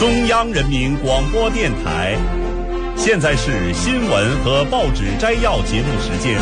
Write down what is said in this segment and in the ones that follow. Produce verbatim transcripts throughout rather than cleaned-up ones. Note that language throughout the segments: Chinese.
中央人民广播电台。现在是新闻和报纸摘要节目时间。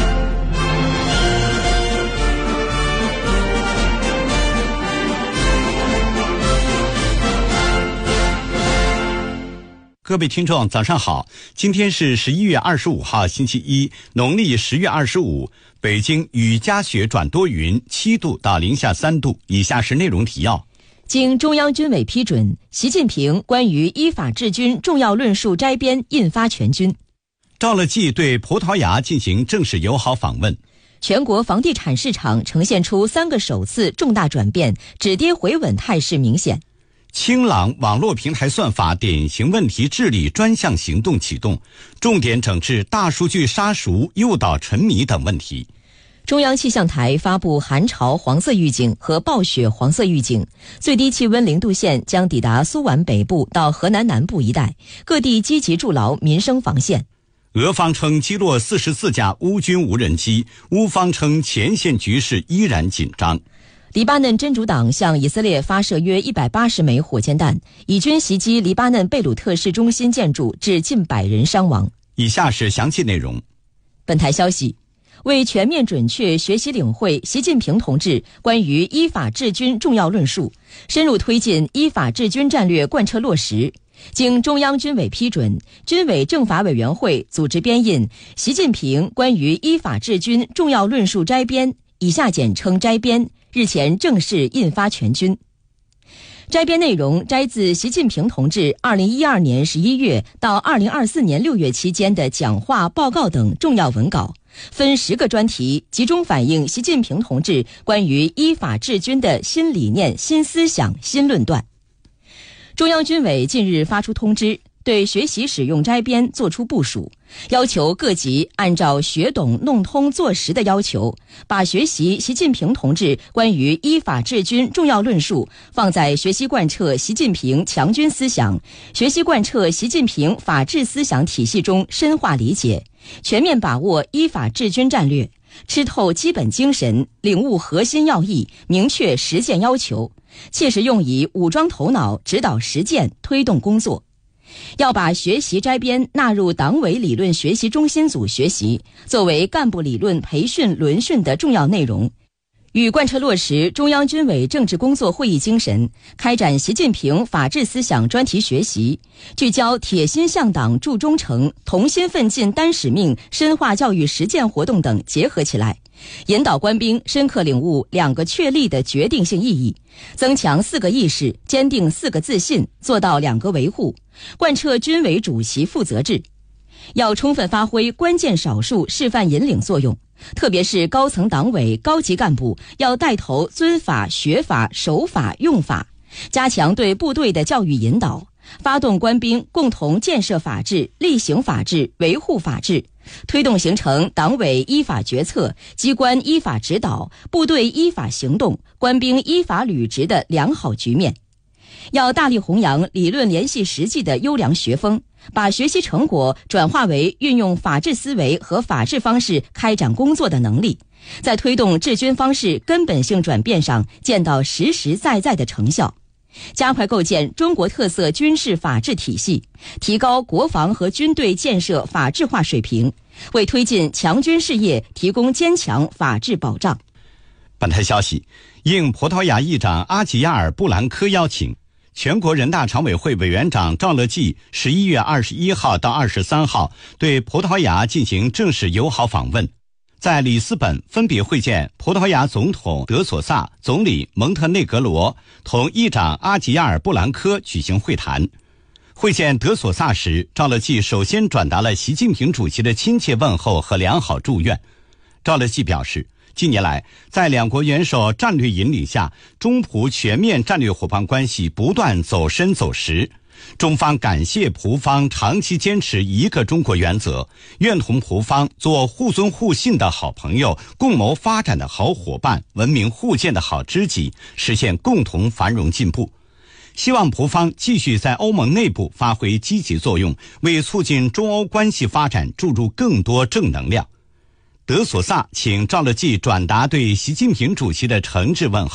各位听众早上好，今天是十一月二十五号星期一，农历十月二十五，北京雨夹雪转多云，七度到零下三度。以下是内容提要。 经中央军委批准，习近平关于依法治军重要论述摘编印发全军。 赵乐际对葡萄牙进行正式友好访问。 全国房地产市场呈现出三个首次重大转变，止跌回稳态势明显。 清朗网络平台算法典型问题治理专项行动启动，重点整治大数据杀熟、诱导沉迷等问题。 中央气象台发布寒潮黄色预警和暴雪黄色预警，最低气温零度线将抵达苏皖北部到河南南部一带，各地积极筑牢民生防线。 俄方称击落四十四架乌军无人机，乌方称前线局势依然紧张。 黎巴嫩真主党向以色列发射约一百八十枚火箭弹，以军袭击黎巴嫩贝鲁特市中心建筑，致近百人伤亡。 以下是详细内容。 本台消息，为全面准确学习领会习近平同志关于依法治军重要论述，深入推进依法治军战略贯彻落实，经中央军委批准，军委政法委员会组织编印《习近平关于依法治军重要论述摘编》，以下简称摘编，日前正式印发全军。摘编内容摘自习近平同志二零一二年十一月到二零二四年六月期间的讲话、报告等重要文稿，分十个专题，集中反映习近平同志关于依法治军的新理念、新思想、新论断。中央军委近日发出通知，对学习使用摘编作出部署，要求各级按照学懂、弄通、做实的要求，把学习习近平同志关于依法治军重要论述放在学习贯彻习近平强军思想、学习贯彻习近平法治思想体系中深化理解，全面把握依法治军战略，吃透基本精神，领悟核心要义，明确实践要求，切实用以武装头脑，指导实践，推动工作。要把学习摘编纳入党委理论学习中心组学习，作为干部理论培训轮训的重要内容，与贯彻落实中央军委政治工作会议精神，开展习近平法治思想专题学习，聚焦铁心向党筑忠诚、同心奋进担使命深化教育实践活动等结合起来，引导官兵深刻领悟两个确立的决定性意义，增强四个意识，坚定四个自信，做到两个维护，贯彻军委主席负责制。要充分发挥关键少数示范引领作用，特别是高层党委高级干部要带头遵法、学法、守法、用法，加强对部队的教育引导，发动官兵共同建设法治、力行法治、维护法治，推动形成党委依法决策、机关依法指导、部队依法行动、官兵依法履职的良好局面。要大力弘扬理论联系实际的优良学风，把学习成果转化为运用法治思维和法治方式开展工作的能力，在推动治军方式根本性转变上见到实实在在的成效。加快构建中国特色军事法治体系，提高国防和军队建设法治化水平，为推进强军事业提供坚强法治保障。 本台消息，应葡萄牙议长阿吉亚尔布兰科邀请，全国人大常委会委员长赵乐际十一月二十一号到二十三号对葡萄牙进行正式友好访问，在里斯本分别会见葡萄牙总统德索萨、总理蒙特内格罗，同议长阿吉亚尔布兰科举行会谈。会见德索萨时，赵乐际首先转达了习近平主席的亲切问候和良好祝愿。赵乐际表示，近年来，在两国元首战略引领下，中葡全面战略伙伴关系不断走深走实。中方感谢葡方长期坚持一个中国原则，愿同葡方做互尊互信的好朋友，共谋发展的好伙伴，文明互鉴的好知己，实现共同繁荣进步。希望葡方继续在欧盟内部发挥积极作用，为促进中欧关系发展注入更多正能量。德索萨请赵乐际转达对习近平主席的诚挚问候。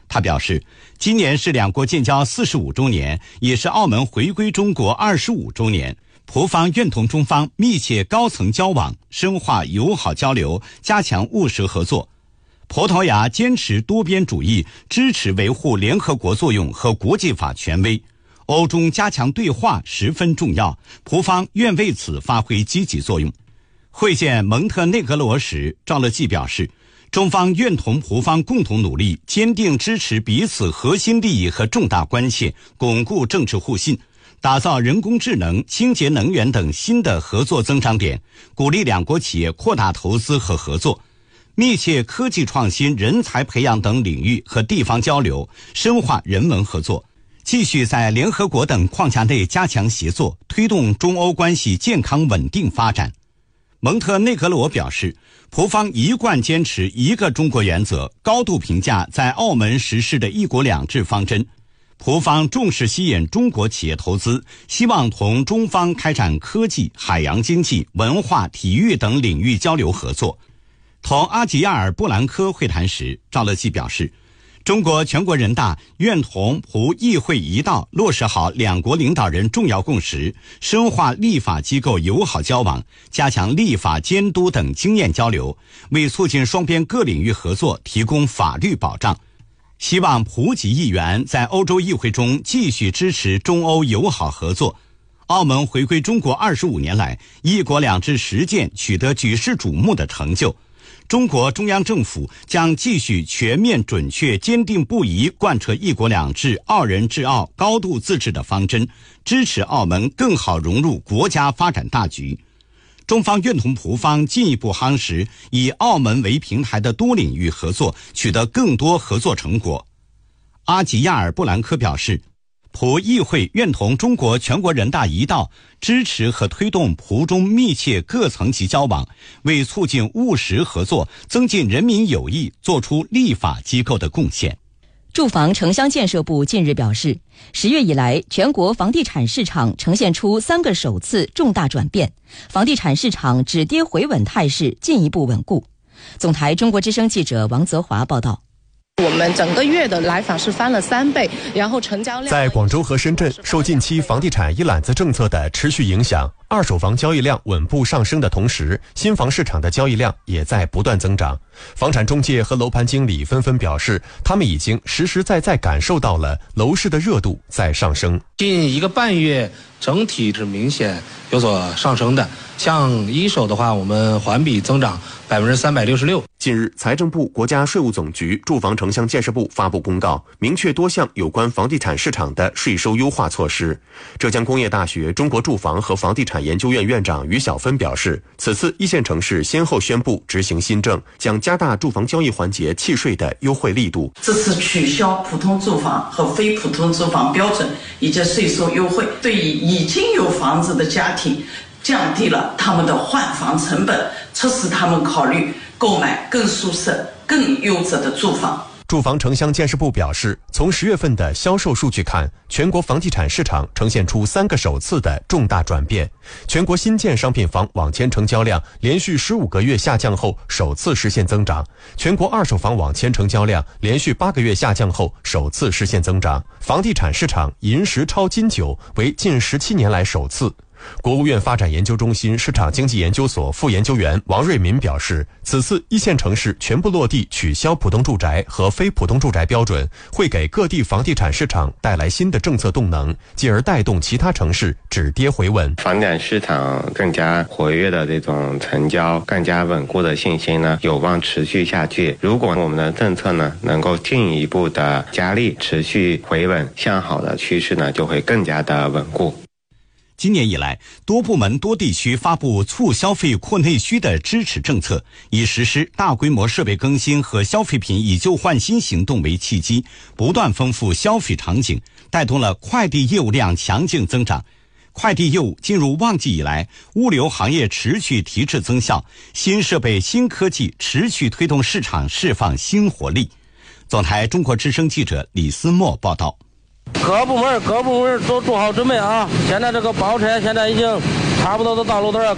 他表示，今年是两国建交四十五周年，也是澳门回归中国二十五周年。葡方愿同中方密切高层交往，深化友好交流，加强务实合作。葡萄牙坚持多边主义，支持维护联合国作用和国际法权威。欧中加强对话十分重要，葡方愿为此发挥积极作用。会见蒙特内哥罗时，赵乐际表示，中方愿同葡方共同努力，坚定支持彼此核心利益和重大关切，巩固政治互信，打造人工智能、清洁能源等新的合作增长点，鼓励两国企业扩大投资和合作，密切科技创新、人才培养等领域和地方交流，深化人文合作，继续在联合国等框架内加强协作，推动中欧关系健康稳定发展。蒙特内哥罗表示，葡方一贯坚持一个中国原则，高度评价在澳门实施的一国两制方针。葡方重视吸引中国企业投资，希望同中方开展科技、海洋经济、文化、体育等领域交流合作。同阿吉亚尔布兰科会谈时，赵乐际表示，中国全国人大愿同葡议会一道落实好两国领导人重要共识，深化立法机构友好交往，加强立法监督等经验交流，为促进双边各领域合作提供法律保障。希望葡籍议员在欧洲议会中继续支持中欧友好合作。澳门回归中国二十五年来，一国两制实践取得举世瞩目的成就。中国中央政府将继续全面、准确、坚定不移贯彻一国两制、澳人治澳、高度自治的方针，支持澳门更好融入国家发展大局。中方愿同葡方进一步夯实以澳门为平台的多领域合作，取得更多合作成果。阿吉亚尔布兰科表示，葡议会愿同中国全国人大一道，支持和推动葡中密切各层级交往，为促进务实合作、增进人民友谊做出立法机构的贡献。 住房城乡建设部近日表示，十月以来，全国房地产市场呈现出三个首次重大转变，房地产市场止跌回稳态势进一步稳固。总台中国之声记者王泽华报道。 我们整个月的来访是翻了三倍，然后成交量在广州和深圳，受近期房地产一揽子政策的持续影响，二手房交易量稳步上升的同时，新房市场的交易量也在不断增长。房产中介和楼盘经理纷纷表示，他们已经实实在在感受到了楼市的热度在上升。 近一个半月，整体是明显有所上升的。像一手的话，我们环比增长百分之三百六十六。 近日，财政部、国家税务总局、住房城乡建设部发布公告，明确多项有关房地产市场的税收优化措施。浙江工业大学中国住房和房地产研究院院长于小芬表示，此次一线城市先后宣布执行新政，将加大住房交易环节契税的优惠力度。 这次取消普通住房和非普通住房标准以及税收优惠，对于已经有房子的家庭降低了他们的换房成本，促使他们考虑购买更舒适、更优质的住房。 住房城乡建设部表示，从十月份的销售数据看，全国房地产市场呈现出三个首次的重大转变。全国新建商品房网签成交量连续十五个月下降后首次实现增长，全国二手房网签成交量连续八个月下降后首次实现增长。房地产市场银十超金九为近十七年来首次。国务院发展研究中心市场经济研究所副研究员王瑞民表示，此次一线城市全部落地取消普通住宅和非普通住宅标准，会给各地房地产市场带来新的政策动能，进而带动其他城市止跌回稳。 房地产市场更加活跃的这种成交，更加稳固的信心呢，有望持续下去。如果我们的政策呢能够进一步的加力，持续回稳向好的趋势呢，就会更加的稳固。 今年以来，多部门多地区发布促消费扩内需的支持政策，以实施大规模设备更新和消费品以旧换新行动为契机，不断丰富消费场景，带动了快递业务量强劲增长。快递业务进入旺季以来，物流行业持续提质增效，新设备、新科技持续推动市场释放新活力。总台中国之声记者李思墨报道。 各部门各部门都做好准备啊！现在这个包车现在已经差不多都到路段了，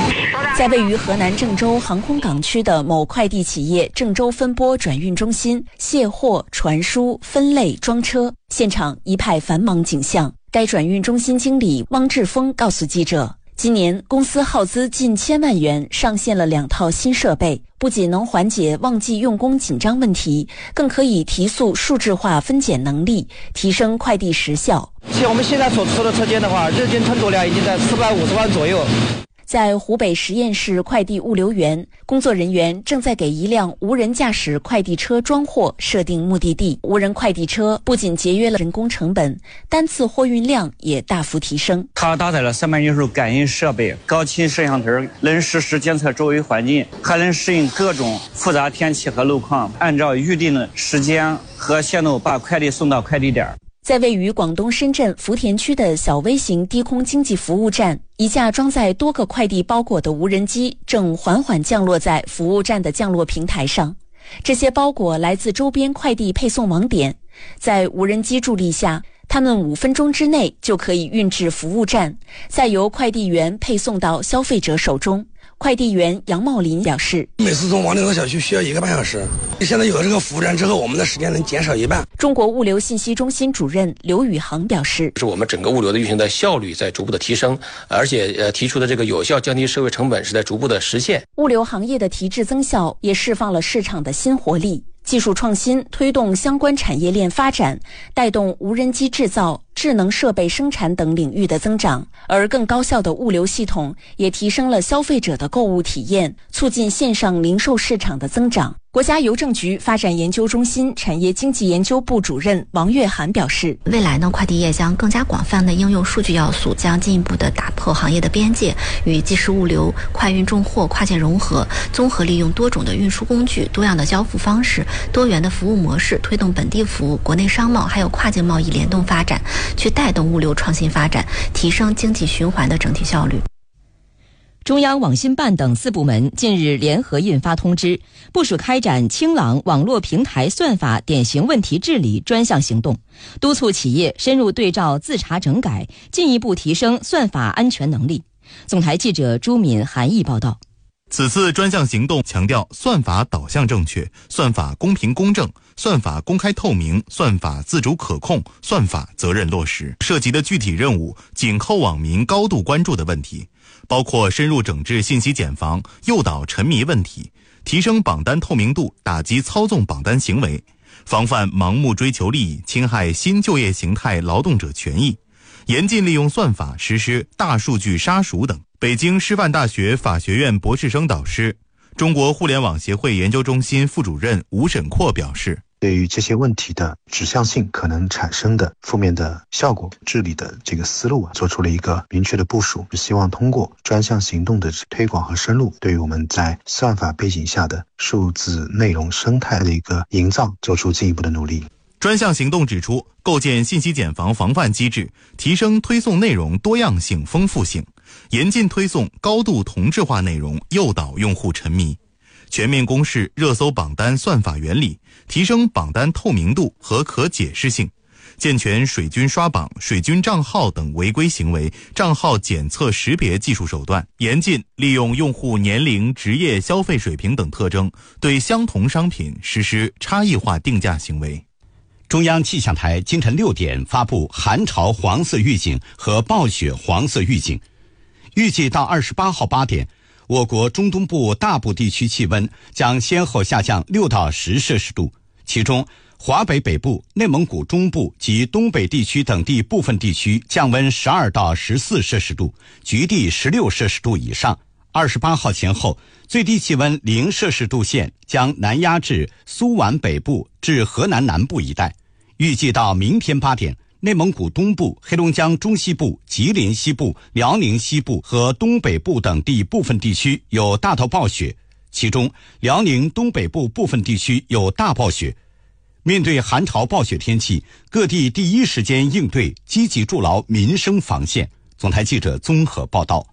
在位于河南郑州航空港区的某快递企业郑州分拨转运中心卸货、传输、分类、装车，现场一派繁忙景象。该转运中心经理汪志峰告诉记者，今年公司耗资近千万元上线了两套新设备，不仅能缓解旺季用工紧张问题，更可以提速数字化分拣能力，提升快递时效。 像我们现在所出的车间的话，日均吞吐量已经在四百五十万左右。 在湖北十堰市快递物流园，工作人员正在给一辆无人驾驶快递车装货设定目的地。无人快递车不仅节约了人工成本，单次货运量也大幅提升。 它搭载了三百六十度感应设备、高清摄像头，能实时监测周围环境，还能适应各种复杂天气和路况，按照预定的时间和线路把快递送到快递点。 在位于广东深圳福田区的小微型低空经济服务站，一架装载多个快递包裹的无人机正缓缓降落在服务站的降落平台上。这些包裹来自周边快递配送网点，在无人机助力下，他们五分钟之内就可以运至服务站，再由快递员配送到消费者手中。快递员杨茂林表示， 每次从王岭到小区需要一个半小时，现在有了这个服务站之后，我们的时间能减少一半。 中国物流信息中心主任刘宇航表示， 是我们整个物流的运行的效率在逐步的提升，而且呃提出的这个有效降低社会成本是在逐步的实现。 物流行业的提质增效也释放了市场的新活力。技术创新推动相关产业链发展，带动无人机制造、智能设备生产等领域的增长，而更高效的物流系统也提升了消费者的购物体验，促进线上零售市场的增长。国家邮政局发展研究中心产业经济研究部主任王月涵表示， 未来呢，快递业将更加广泛的应用数据要素，将进一步的打破行业的边界，与即时物流、快运重货跨界融合，综合利用多种的运输工具、多样的交付方式、多元的服务模式，推动本地服务、国内商贸还有跨境贸易联动发展，去带动物流创新发展，提升经济循环的整体效率。 中央网信办等四部门近日联合印发通知，部署开展清朗网络平台算法典型问题治理专项行动，督促企业深入对照自查整改，进一步提升算法安全能力。总台记者朱敏、韩毅报道。 此次专项行动强调算法导向正确、算法公平公正、算法公开透明、算法自主可控、算法责任落实，涉及的具体任务紧扣网民高度关注的问题，包括深入整治信息茧房、诱导沉迷问题，提升榜单透明度，打击操纵榜单行为，防范盲目追求利益侵害新就业形态劳动者权益，严禁利用算法实施大数据杀熟等。北京师范大学法学院博士生导师、中国互联网协会研究中心副主任吴沈阔表示， 对于这些问题的指向性可能产生的负面的效果，治理的这个思路啊，做出了一个明确的部署，希望通过专项行动的推广和深入，对于我们在算法背景下的数字内容生态的一个营造做出进一步的努力。 专项行动指出，构建信息茧房防范机制，提升推送内容多样性丰富性，严禁推送高度同质化内容，诱导用户沉迷，全面公示热搜榜单算法原理，提升榜单透明度和可解释性，健全水军刷榜、水军账号等违规行为账号检测识别技术手段，严禁利用用户年龄、职业、消费水平等特征，对相同商品实施差异化定价行为。 中央气象台今晨六点发布寒潮黄色预警和暴雪黄色预警，预计到二十八号八点，我国中东部大部地区气温将先后下降六到十摄氏度，其中华北北部、内蒙古中部及东北地区等地部分地区降温十二到十四摄氏度，局地十六摄氏度以上。二十八号前后，最低气温零摄氏度线将南压至苏皖北部至河南南部一带。预计到明天八点，内蒙古东部、黑龙江中西部、吉林西部、辽宁西部和东北部等地部分地区有大到暴雪，其中辽宁东北部部分地区有大暴雪。面对寒潮暴雪天气，各地第一时间应对，积极筑牢民生防线。总台记者综合报道。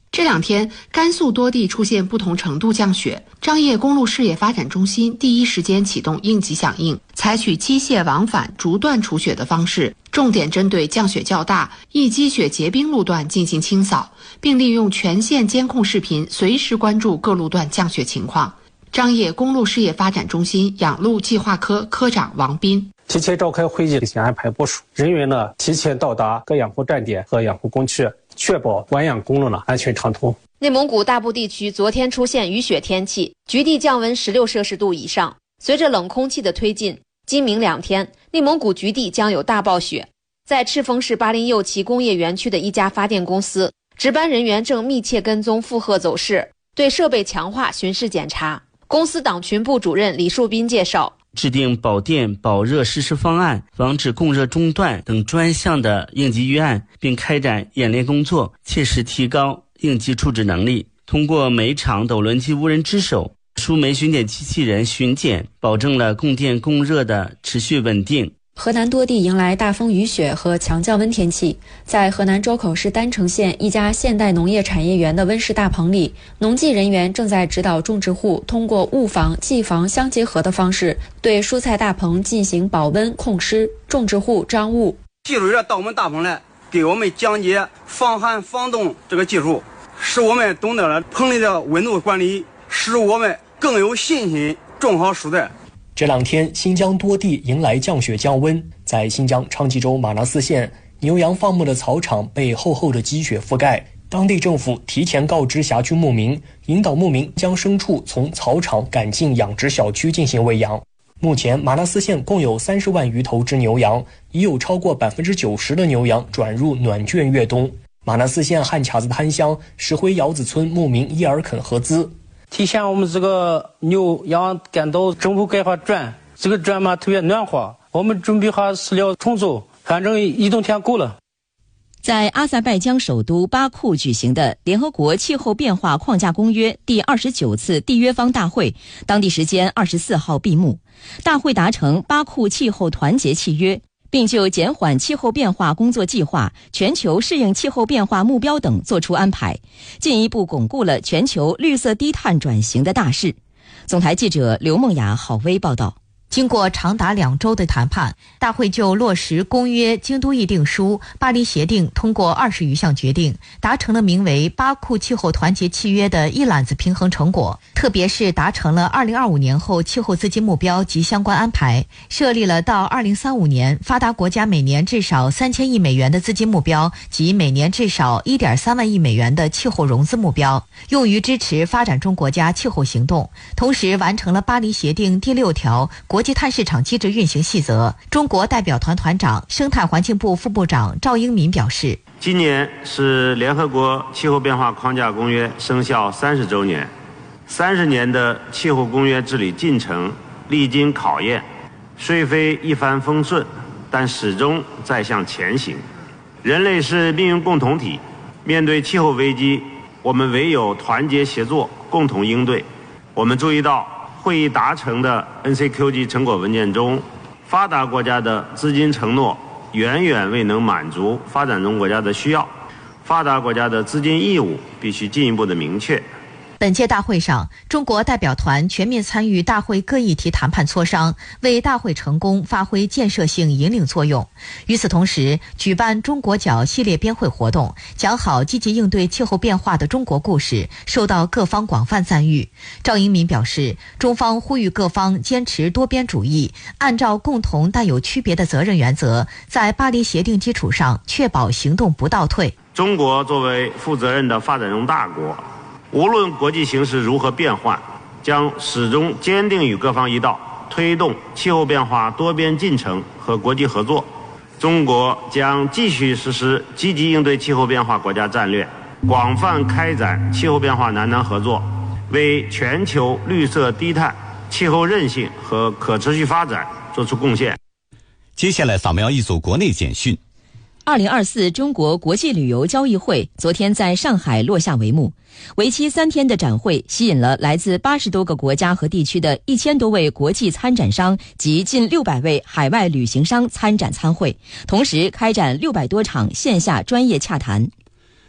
这两天，甘肃多地出现不同程度降雪。张掖公路事业发展中心第一时间启动应急响应，采取机械往返逐段除雪的方式，重点针对降雪较大、易积雪结冰路段进行清扫，并利用全线监控视频随时关注各路段降雪情况。张掖公路事业发展中心养路计划科科长王斌。 提前召开会议，提前安排部署人员呢，提前到达各养护站点和养护工区，确保完养公路呢安全畅通。 内蒙古大部地区昨天出现雨雪天气，局地降温十六摄氏度以上。随着冷空气的推进，今明两天内蒙古局地将有大暴雪。在赤峰市巴林右旗工业园区的一家发电公司，值班人员正密切跟踪负荷走势，对设备强化巡视检查。公司党群部主任李树斌介绍， 制定保电保热实施方案，防止供热中断等专项的应急预案，并开展演练工作，切实提高应急处置能力。通过每场斗轮机无人值守、数枚巡检机器人巡检，保证了供电供热的持续稳定。 河南多地迎来大风雨雪和强降温天气。在河南周口市丹城县一家现代农业产业园的温室大棚里，农技人员正在指导种植户通过物防、技防相结合的方式，对蔬菜大棚进行保温控湿。种植户张悟： 技术员到我们大棚来，给我们讲解防寒防冻这个技术，使我们懂得了棚里的温度管理，使我们更有信心种好蔬菜。 这两天，新疆多地迎来降雪降温。在新疆昌吉州玛纳斯县，牛羊放牧的草场被厚厚的积雪覆盖。当地政府提前告知辖区牧民，引导牧民将牲畜从草场赶进养殖小区进行喂养。目前，玛纳斯县共有三十万余头只牛羊，已有超过百分之九十的牛羊转入暖圈越冬。玛纳斯县汉卡子滩乡石灰窑子村牧民伊尔肯合资。 提前我们这个牛羊赶到政府盖好砖，这个砖嘛特别暖和，我们准备好饲料重组，反正一冬天够了。 在阿塞拜疆首都巴库举行的联合国气候变化框架公约第二十九次缔约方大会，当地时间二十四号闭幕。大会达成巴库气候团结契约，并就减缓气候变化工作计划、全球适应气候变化目标等作出安排，进一步巩固了全球绿色低碳转型的大势。总台记者刘梦雅、郝薇报道。 经过长达两周的谈判，大会就落实公约、京都议定书、巴黎协定通过二十余项决定，达成了名为巴库气候团结契约的一揽子平衡成果。特别是达成了二零二五年后气候资金目标及相关安排，设立了到二零三五年发达国家每年至少三千亿美元的资金目标及每年至少一点三万亿美元的气候融资目标，用于支持发展中国家气候行动。同时完成了巴黎协定第六条国际碳市场机制运行细则。中国代表团团长、生态环境部副部长赵英民表示， 今年是联合国气候变化框架公约生效三十周年，三十年的气候公约治理进程历经考验，虽非一帆风顺，但始终在向前行。人类是命运共同体，面对气候危机，我们唯有团结协作，共同应对。我们注意到会议达成的 N C Q G 成果文件中，发达国家的资金承诺远远未能满足发展中国家的需要，发达国家的资金义务必须进一步的明确。 本届大会上，中国代表团全面参与大会各议题谈判磋商，为大会成功发挥建设性引领作用。与此同时，举办中国角系列编会活动，讲好积极应对气候变化的中国故事，受到各方广泛赞誉。赵英民表示，中方呼吁各方坚持多边主义，按照共同但有区别的责任原则，在巴黎协定基础上确保行动不倒退。 中国作为负责任的发展中大国，无论国际形势如何变换，将始终坚定与各方一道，推动气候变化多边进程和国际合作。中国将继续实施积极应对气候变化国家战略，广泛开展气候变化南南合作，为全球绿色低碳、气候韧性和可持续发展作出贡献。 接下来扫描一组国内简讯。 二零二四中国国际旅游交易会昨天在上海落下帷幕。为期三天的展会吸引了来自八十多个国家和地区的一千多位国际参展商及近六百位海外旅行商参展参会，同时开展六百多场线下专业洽谈。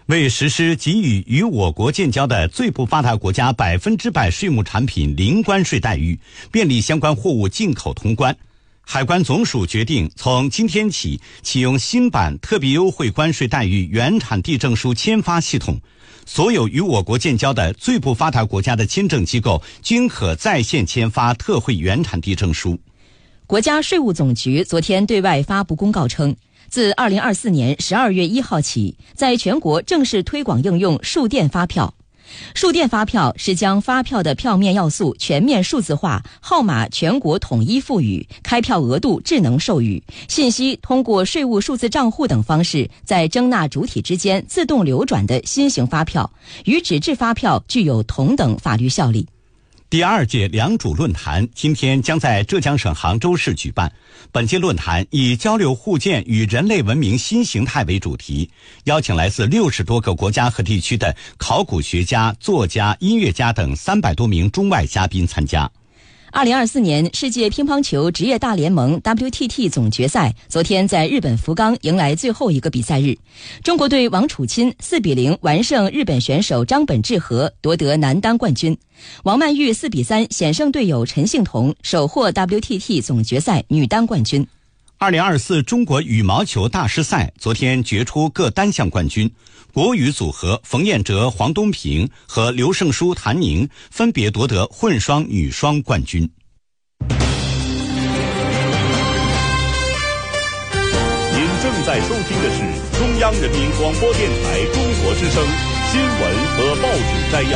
为实施给予与我国建交的最不发达国家百分之百税目产品零关税待遇，便利相关货物进口通关，海关总署决定从今天起启用新版特别优惠关税待遇原产地证书签发系统，所有与我国建交的最不发达国家的签证机构均可在线签发特惠原产地证书。 国家税务总局昨天对外发布公告称，自二零二四年十二月一号起，在全国正式推广应用数电发票。数电发票是将发票的票面要素全面数字化，号码全国统一赋予，开票额度智能授予，信息通过税务数字账户等方式在征纳主体之间自动流转的新型发票，与纸质发票具有同等法律效力。 第二届良渚论坛今天将在浙江省杭州市举办。本届论坛以交流互鉴与人类文明新形态为主题，邀请来自六十多个国家和地区的考古学家、作家、音乐家等三百多名中外嘉宾参加。 二零二四年世界乒乓球职业大联盟 W T T 总决赛昨天在日本福冈迎来最后一个比赛日，中国队王楚钦四比零完胜日本选手张本智和，夺得男单冠军。王曼玉四比三险胜队友陈幸同，首获 W T T 总决赛女单冠军。 二零二四中国羽毛球大师赛昨天决出各单项冠军，国羽组合冯彦哲、黄东萍和刘胜书、谭宁分别夺得混双、女双冠军。 您正在收听的是中央人民广播电台中国之声新闻和报纸摘要。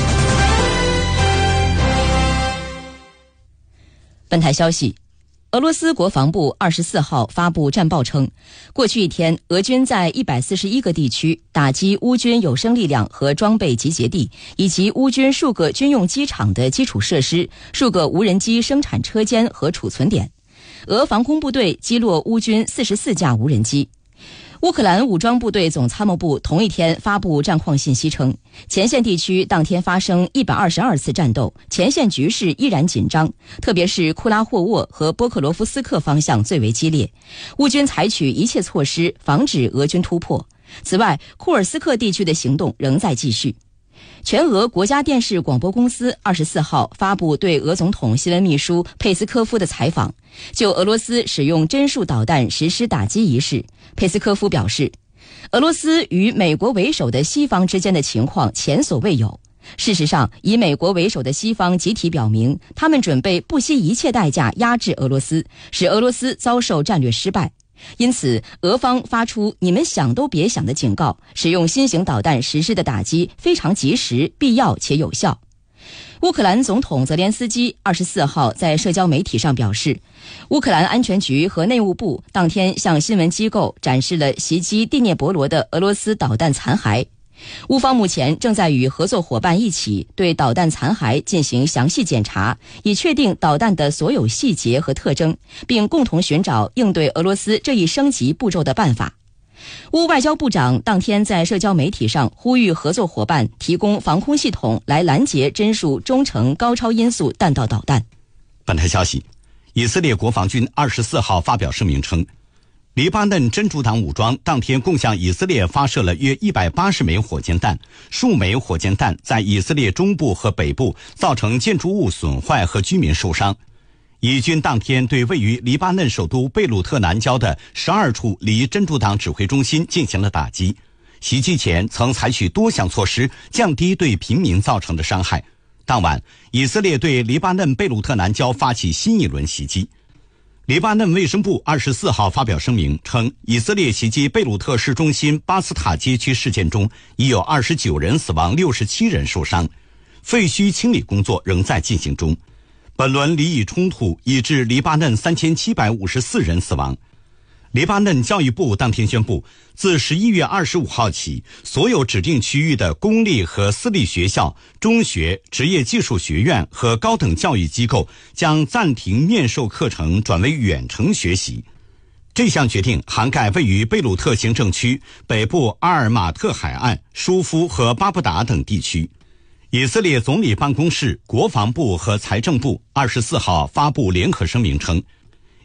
本台消息，俄罗斯国防部二十四号发布战报称，过去一天，俄军在一百四十一个地区打击乌军有生力量和装备集结地，以及乌军数个军用机场的基础设施、数个无人机生产车间和储存点。俄防空部队击落乌军四十四架无人机。乌克兰武装部队总参谋部同一天发布战况信息称，前线地区当天发生一百二十二次战斗，前线局势依然紧张，特别是库拉霍沃和波克罗夫斯克方向最为激烈。乌军采取一切措施防止俄军突破。此外，库尔斯克地区的行动仍在继续。全俄国家电视广播公司二十四号发布对俄总统新闻秘书佩斯科夫的采访，就俄罗斯使用针数导弹实施打击一事，佩斯科夫表示，俄罗斯与美国为首的西方之间的情况前所未有。事实上，以美国为首的西方集体表明，他们准备不惜一切代价压制俄罗斯，使俄罗斯遭受战略失败。因此，俄方发出你们想都别想的警告，使用新型导弹实施的打击非常及时、必要且有效。乌克兰总统泽连斯基二十四号在社交媒体上表示，乌克兰安全局和内务部当天向新闻机构展示了袭击第聂伯罗的俄罗斯导弹残骸。乌方目前正在与合作伙伴一起对导弹残骸进行详细检查，以确定导弹的所有细节和特征，并共同寻找应对俄罗斯这一升级步骤的办法。乌外交部长当天在社交媒体上呼吁合作伙伴提供防空系统来拦截帧数中程高超音速弹道导弹。 本台消息，以色列国防军二十四号发表声明称，黎巴嫩真主党武装当天共向以色列发射了约一百八十枚火箭弹，数枚火箭弹在以色列中部和北部造成建筑物损坏和居民受伤。以军当天对位于黎巴嫩首都贝鲁特南郊的十二处离真主党指挥中心进行了打击。袭击前曾采取多项措施降低对平民造成的伤害。当晚，以色列对黎巴嫩贝鲁特南郊发起新一轮袭击。黎巴嫩卫生部二十四号发表声明称，以色列袭击贝鲁特市中心巴斯塔街区事件中，已有二十九人死亡，六十七人受伤，废墟清理工作仍在进行中。本轮黎以冲突已致黎巴嫩三千七百五十四人死亡。黎巴嫩教育部当天宣布，自十一月二十五号起，所有指定区域的公立和私立学校、中学、职业技术学院和高等教育机构将暂停面授课程，转为远程学习。这项决定涵盖位于贝鲁特行政区北部阿尔马特海岸、舒夫和巴布达等地区。以色列总理办公室、国防部和财政部二十四号发布联合声明称，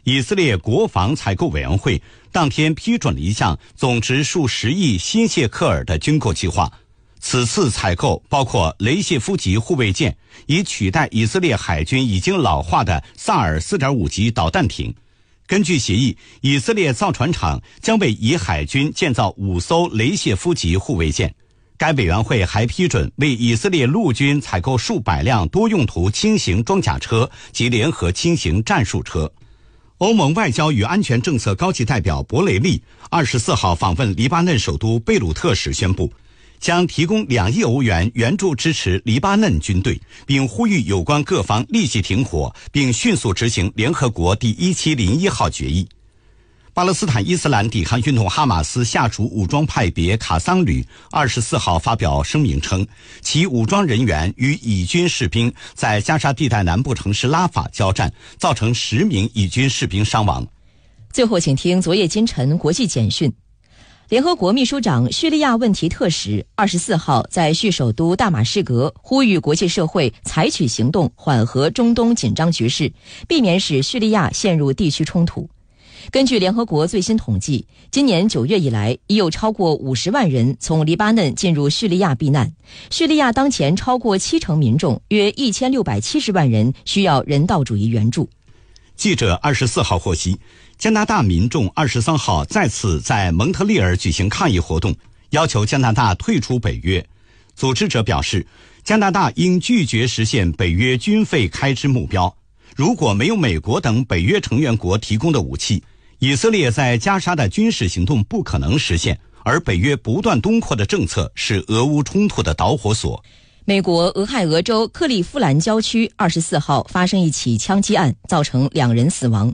以色列国防采购委员会当天批准了一项总值数十亿新谢克尔的军购计划。此次采购包括雷谢夫级护卫舰，以取代以色列海军已经老化的萨尔 四点五 级导弹艇。根据协议，以色列造船厂将为以海军建造五艘雷谢夫级护卫舰。该委员会还批准为以色列陆军采购数百辆多用途轻型装甲车及联合轻型战术车。欧盟外交与安全政策高级代表博雷利二十四号访问黎巴嫩首都贝鲁特时宣布，将提供两亿欧元援助支持黎巴嫩军队，并呼吁有关各方立即停火，并迅速执行联合国第一七零一号决议。巴勒斯坦伊斯兰抵抗运动哈马斯下属武装派别卡桑旅二十四号发表声明称，其武装人员与以军士兵在加沙地带南部城市拉法交战，造成十名以军士兵伤亡。 最后请听昨夜今晨国际简讯。联合国秘书长叙利亚问题特使二十四号在叙首都大马士革呼吁国际社会采取行动，缓和中东紧张局势，避免使叙利亚陷入地区冲突。根据联合国最新统计，今年九月以来，已有超过五十万人从黎巴嫩进入叙利亚避难。叙利亚当前超过七成民众，约一千六百七十万人需要人道主义援助。 记者二十四号获悉，加拿大民众二十三号再次在蒙特利尔举行抗议活动，要求加拿大退出北约。组织者表示，加拿大应拒绝实现北约军费开支目标。如果没有美国等北约成员国提供的武器，以色列在加沙的军事行动不可能实现，而北约不断东扩的政策是俄乌冲突的导火索。 美国俄亥俄州克利夫兰郊区二十四号发生一起枪击案，造成两人死亡。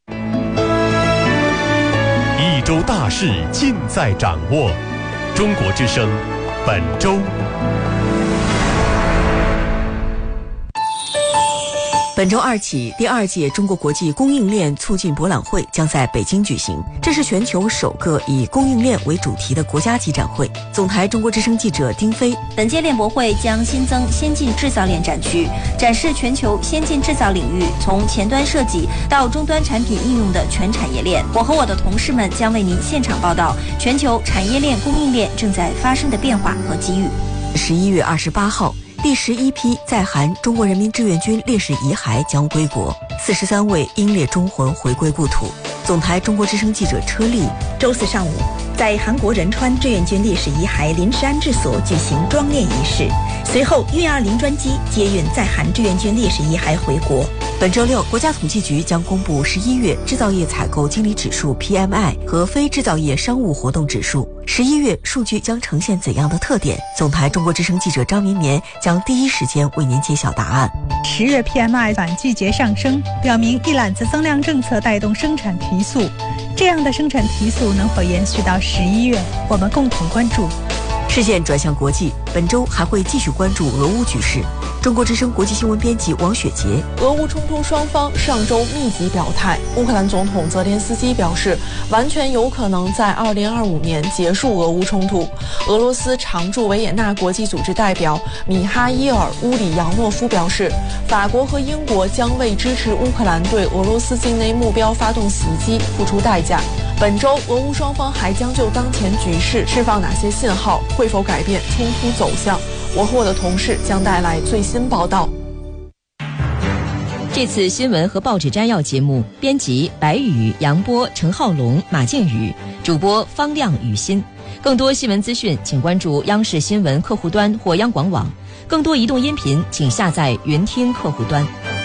一周大事尽在掌握，中国之声本周。 本周二起，第二届中国国际供应链促进博览会将在北京举行，这是全球首个以供应链为主题的国家级展会。总台中国之声记者丁飞， 本届链博会将新增先进制造链展区，展示全球先进制造领域从前端设计到终端产品应用的全产业链。我和我的同事们将为您现场报道全球产业链供应链正在发生的变化和机遇。 十一月二十八号。第十一批在韩中国人民志愿军烈士遗骸将归国，四十三位英烈忠魂回归故土。总台中国之声记者车丽， 周四上午，在韩国仁川志愿军烈士遗骸临时安置所举行装殓仪式，随后运二零专机接运在韩志愿军烈士遗骸回国。 本周六，国家统计局将公布十一月制造业采购经理指数 P M I 和非制造业商务活动指数。十一月数据将呈现怎样的特点？总台中国之声记者张绵绵将第一时间为您揭晓答案。 十月 P M I 反季节上升，表明一揽子增量政策带动生产提速。这样的生产提速能否延续到十一月？我们共同关注。 视线转向国际，本周还会继续关注俄乌局势。中国之声国际新闻编辑王雪杰。 俄乌冲突双方上周密集表态，乌克兰总统泽连斯基表示，完全有可能在二零二五年结束俄乌冲突。俄罗斯常驻维也纳国际组织代表米哈伊尔·乌里扬诺夫表示，法国和英国将为支持乌克兰对俄罗斯境内目标发动袭击付出代价。本周，俄乌双方还将就当前局势释放哪些信号，会否改变冲突走向？我和我的同事将带来最新报道。 这次新闻和报纸摘要节目，编辑白宇、杨波、陈浩龙、马建宇，主播方亮、雨欣。更多新闻资讯，请关注央视新闻客户端或央广网。更多移动音频，请下载云听客户端。